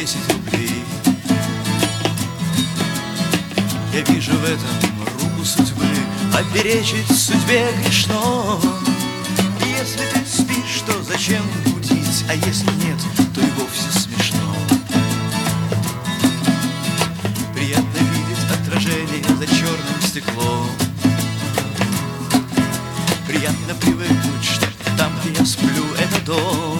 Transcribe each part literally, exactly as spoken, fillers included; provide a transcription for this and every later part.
десять рублей. Я вижу в этом руку судьбы, а перечить судьбе грешно. И если ты спишь, то зачем будить, а если нет, то и вовсе смешно. Приятно видеть отражение за черным стеклом. Приятно привыкнуть, что там, где я сплю, это дом.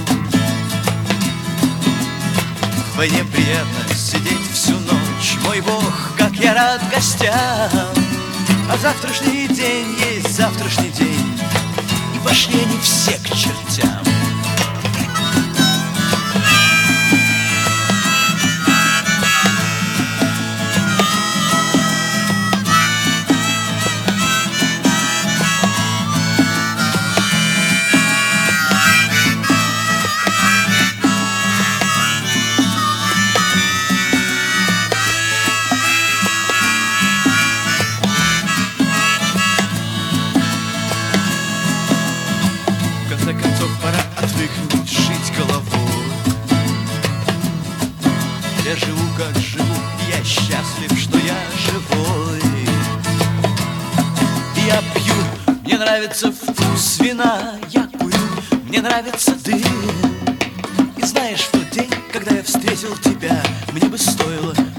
Вдвойне приятно сидеть всю ночь, мой Бог, как я рад гостям. А завтрашний день есть завтрашний день, и пошли они все к чертям. В конце концов, пора отвыкнуть, жить головой. Я живу, как живу, и я счастлив, что я живой. И я пью, мне нравится вкус вина. Я курю, мне нравится дым. И знаешь, в тот день, когда я встретил тебя, мне бы стоило